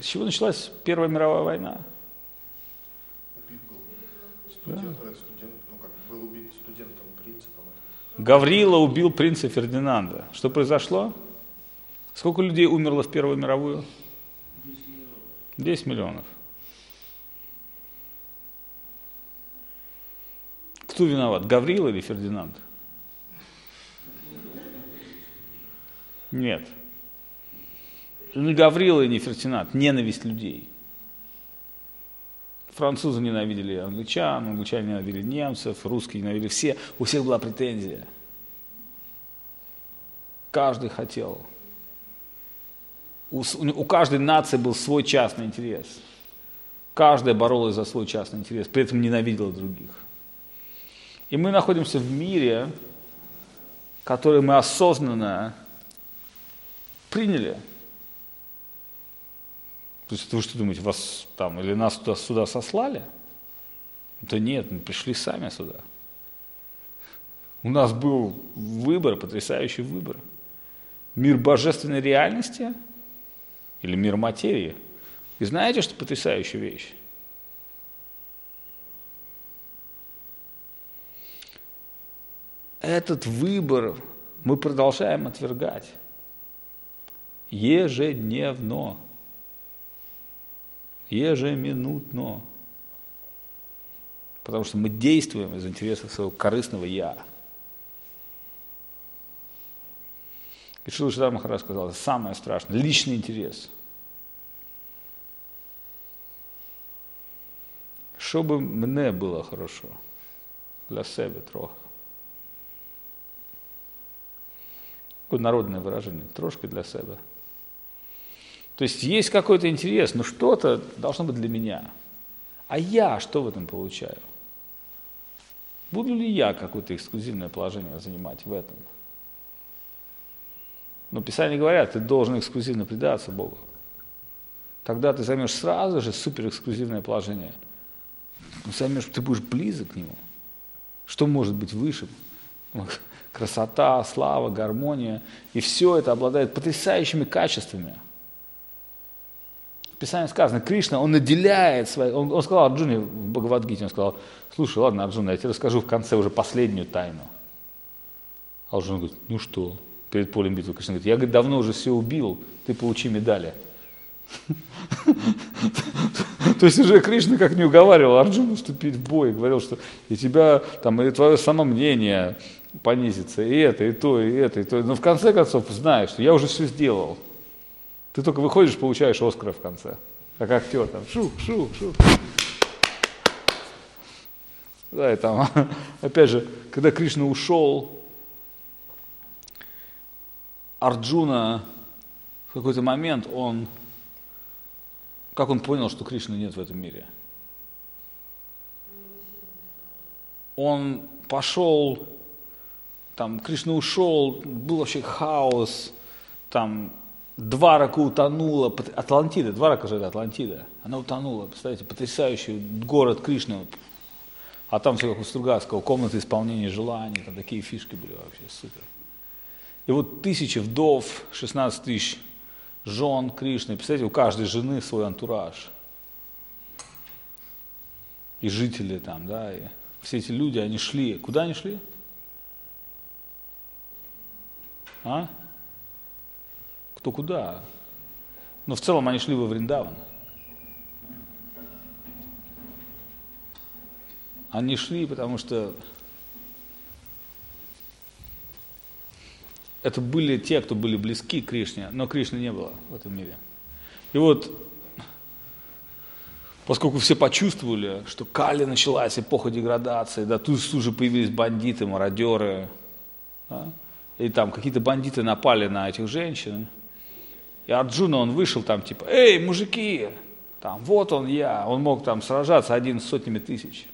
С чего началась Первая мировая война? Убит был студент, был убит студентом принципом. Гаврила убил принца Фердинанда. Что произошло? Сколько людей умерло в Первую мировую? 10 миллионов. Кто виноват, Гаврила или Фердинанд? Нет. Ни Гаврила и ни Фердинанд. Ненависть людей. Французы ненавидели англичан, англичане ненавидели немцев, русские ненавидели все. У всех была претензия. Каждый хотел. У каждой нации был свой частный интерес. Каждая боролась за свой частный интерес, при этом ненавидела других. И мы находимся в мире, который мы осознанно приняли. То есть вы что думаете, вас там или нас сюда сослали? Да нет, мы пришли сами сюда. У нас был выбор, потрясающий выбор. Мир божественной реальности или мир материи. И знаете, что потрясающая вещь? Этот выбор мы продолжаем отвергать ежедневно, ежеминутно, потому что мы действуем из интересов своего корыстного «я». И Шрила Шридхар Махарадж сказал, это самое страшное, личный интерес. Щоб мне было хорошо, для себе трохи. Такое народное выражение, трошки для себя. То есть есть какой-то интерес, но что-то должно быть для меня. А я что в этом получаю? Буду ли я какое-то эксклюзивное положение занимать в этом? Но Писания говорят, ты должен эксклюзивно предаться Богу. Тогда ты займешь сразу же суперэксклюзивное положение. Ты будешь близок к Нему. Что может быть выше? Красота, слава, гармония. И все это обладает потрясающими качествами. В Писании сказано, Кришна, он наделяет свои... Он сказал Арджуне в Бхагавад-гите, он сказал, слушай, ладно, Арджуна, я тебе расскажу в конце уже последнюю тайну. А Арджуна говорит, ну что? Перед полем битвы Кришна говорит, я, говорит, давно уже все убил, ты получи медали. То есть уже Кришна как не уговаривал Арджуну вступить в бой, говорил, что и тебя, там, и твое самомнение понизится, и это, и то, и это, и то. Но в конце концов знаешь, что я уже все сделал. Ты только выходишь, получаешь Оскара в конце, как актер, там, шу. Да, и там, опять же, когда Кришна ушел, Арджуна в какой-то момент, как он понял, что Кришны нет в этом мире? Он пошел, там, Кришна ушел, был вообще хаос, там, Дварака утонула, Атлантида, Дварака же это Атлантида, она утонула, представляете, потрясающий город Кришны, а там все как у Стругацкого, комната исполнения желаний, там такие фишки были вообще, супер. И вот 1000 вдов, 16 тысяч жен Кришны, представляете, у каждой жены свой антураж. И жители там, да, и все эти люди, они шли, куда они шли? А? Кто куда? Но в целом они шли во Вриндаван. Они шли, потому что это были те, кто были близки к Кришне, но Кришны не было в этом мире. И вот, поскольку все почувствовали, что Кали началась, эпоха деградации, да, тут же появились бандиты, мародеры, да, и там какие-то бандиты напали на этих женщин, и Арджуна, он вышел там типа, эй, мужики, там, вот он я, он мог там сражаться один с сотнями тысяч.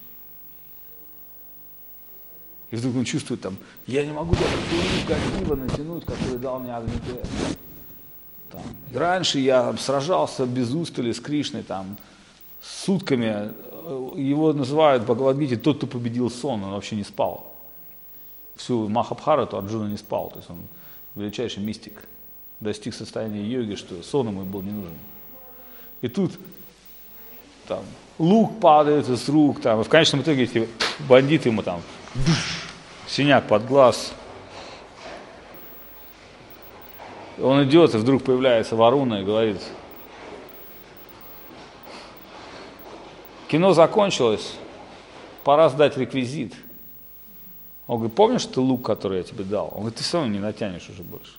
И вдруг он чувствует там, я не могу даже ту гатива натянуть, который дал мне Агнитвед. И раньше я сражался без устали с Кришной, там, сутками, его называют в Бхагавад-гите тот, кто победил сон, он вообще не спал. Всю Махабхарату Арджуна не спал, то есть он величайший мистик, достиг состояния йоги, что сон ему был не нужен. И тут там лук падает из рук, там, и в конечном итоге эти бандиты ему там синяк под глаз. Он идет, и вдруг появляется Варуна и говорит: кино закончилось, пора сдать реквизит. Он говорит: помнишь ты лук, который я тебе дал? Он говорит: ты все равно не натянешь уже больше.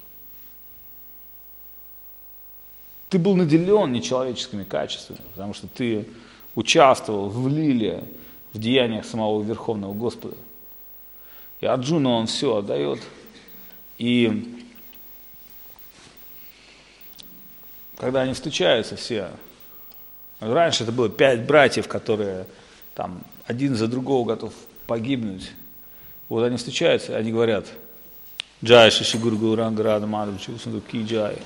Ты был наделен нечеловеческими качествами, потому что ты участвовал в лиле, в деяниях самого Верховного Господа. И Арджуна он все отдает. И когда они встречаются все, раньше это было 5 братьев, которые там один за другого готов погибнуть. Вот они встречаются, они говорят: Джай Шиши Гуру Гауранга Рада Мадхава Ки Джай.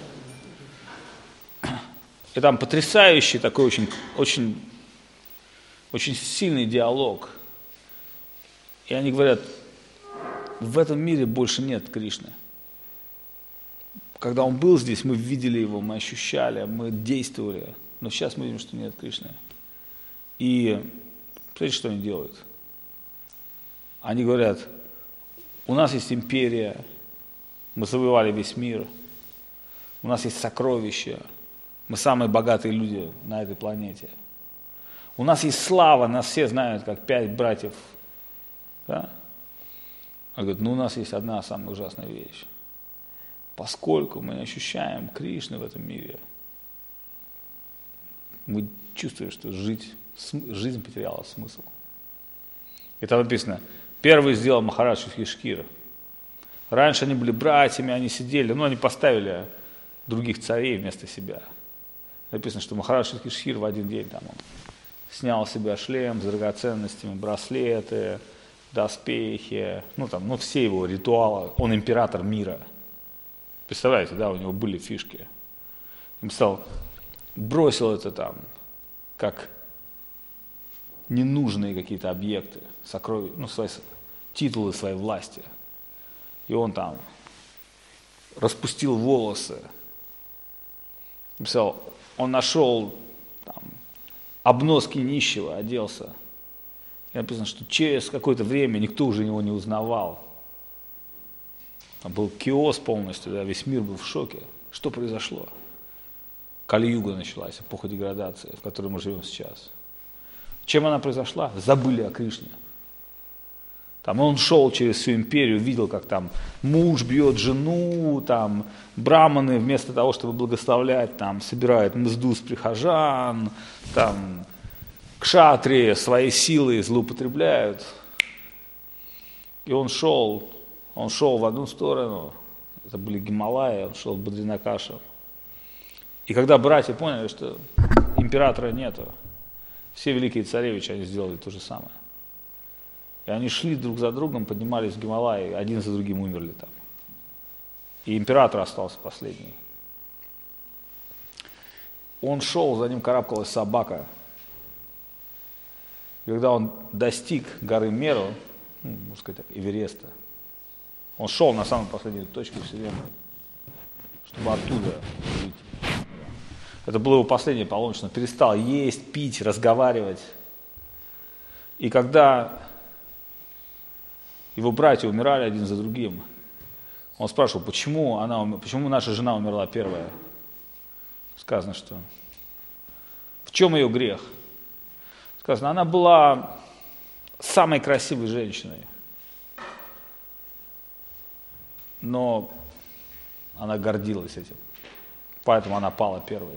И там потрясающий такой очень сильный диалог. И они говорят: в этом мире больше нет Кришны. Когда он был здесь, мы видели его, мы ощущали, мы действовали. Но сейчас мы видим, что нет Кришны. И смотрите, что они делают. Они говорят: у нас есть империя, мы завоевали весь мир, у нас есть сокровища, мы самые богатые люди на этой планете. У нас есть слава, нас все знают как 5 братьев. Да? Он говорит: у нас есть одна самая ужасная вещь. Поскольку мы не ощущаем Кришны в этом мире, мы чувствуем, что жизнь потеряла смысл. И там написано: первый сделал Махарадж Юдхиштхира. Раньше они были братьями, они сидели, они поставили других царей вместо себя. Написано, что Махарадж Юдхиштхира в один день там он снял с себя шлем с драгоценностями, браслеты, доспехи, все его ритуалы. Он император мира. Представляете, да, у него были фишки. Он бросил это там, как ненужные какие-то объекты, сокровища, свои титулы своей власти. И он там распустил волосы. Он нашел там обноски нищего, оделся. И написано, что через какое-то время никто уже его не узнавал. Там был киоск полностью, да, весь мир был в шоке. Что произошло? Кали-юга началась, эпоха деградации, в которой мы живем сейчас. Чем она произошла? Забыли о Кришне. Там он шел через всю империю, видел, как там муж бьет жену, там браманы вместо того, чтобы благословлять, там собирают мзду с прихожан, там кшатрии своей силой злоупотребляют. И он шел в одну сторону, это были Гималаи, он шел в Бадринакашу. И когда братья поняли, что императора нету, все великие царевичи, они сделали то же самое. И они шли друг за другом, поднимались в Гималаи, один за другим умерли там. И император остался последний. Он шел, за ним карабкалась собака. И когда он достиг горы Меру, можно сказать так, Эвереста, он шел на самой последней точке Вселенной, чтобы оттуда выйти. Это было его последнее паломничество. Он перестал есть, пить, разговаривать. И когда его братья умирали один за другим, он спрашивал, почему наша жена умерла первая. Сказано, что в чем ее грех? Сказано, она была самой красивой женщиной, но она гордилась этим, поэтому она пала первой.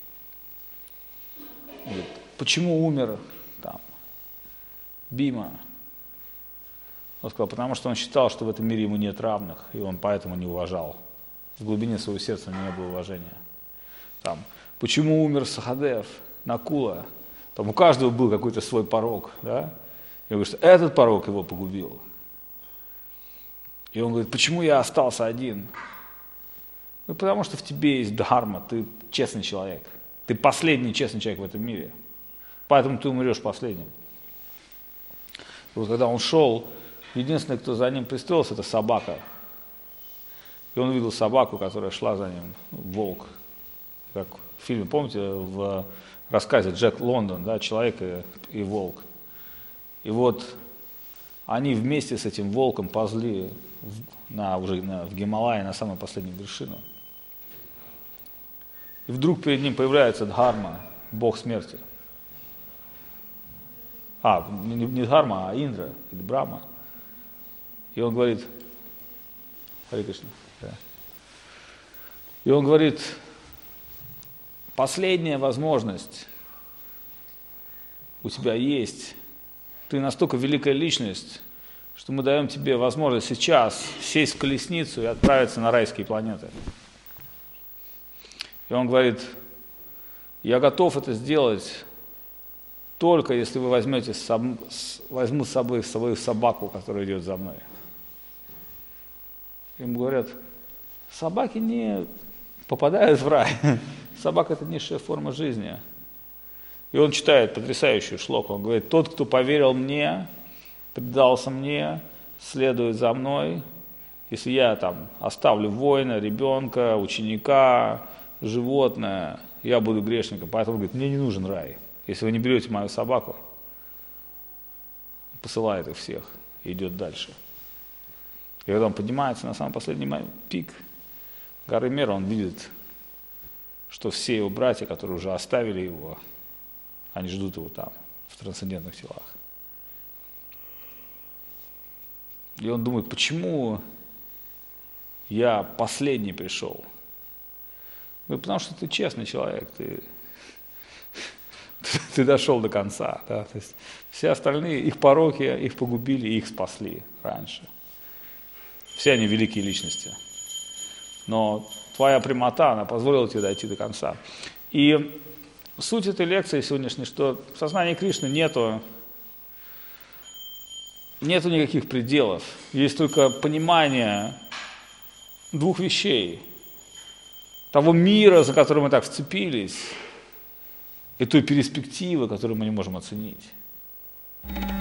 Говорит, почему умер там Бима? Он сказал, потому что он считал, что в этом мире ему нет равных, и он поэтому не уважал. В глубине своего сердца у него не было уважения. Там, почему умер Сахадев, Накула? Там у каждого был какой-то свой порок, да? И он говорит, что этот порок его погубил. И он говорит, почему я остался один? Ну, потому что в тебе есть дхарма, ты честный человек. Ты последний честный человек в этом мире. Поэтому ты умрешь последним. И вот когда он шел, единственный, кто за ним пристроился, это собака. И он увидел собаку, которая шла за ним, волк, как в фильме, помните, в рассказе Джек Лондон, да, «Человек и волк». И вот они вместе с этим волком ползли в Гималае на самую последнюю вершину. И вдруг перед ним появляется Дхарма, бог смерти. Не Дхарма, а Индра или Брахма. И он говорит, Харе Кришна, да. И он говорит, последняя возможность у тебя есть. Ты настолько великая личность, что мы даем тебе возможность сейчас сесть в колесницу и отправиться на райские планеты. И он говорит, я готов это сделать только если вы возьму с собой свою собаку, которая идет за мной. Ему говорят, собаки не попадают в рай. Собака – это низшая форма жизни. И он читает потрясающую шлоку. Он говорит, тот, кто поверил мне, предался мне, следует за мной. Если я там оставлю воина, ребенка, ученика, животное, я буду грешником. Поэтому он говорит, мне не нужен рай. Если вы не берете мою собаку, посылает их всех и идет дальше. И когда он поднимается на самый последний пик горы Мера, он видит, что все его братья, которые уже оставили его, они ждут его там, в трансцендентных телах. И он думает, почему я последний пришел? Потому что ты честный человек, ты дошел до конца. Да? То есть все остальные, их пороки, их погубили, их спасли раньше. Все они великие личности. Но твоя прямота, она позволила тебе дойти до конца. И суть этой лекции сегодняшней, что в сознании Кришны нету никаких пределов. Есть только понимание двух вещей. Того мира, за который мы так вцепились, и той перспективы, которую мы не можем оценить.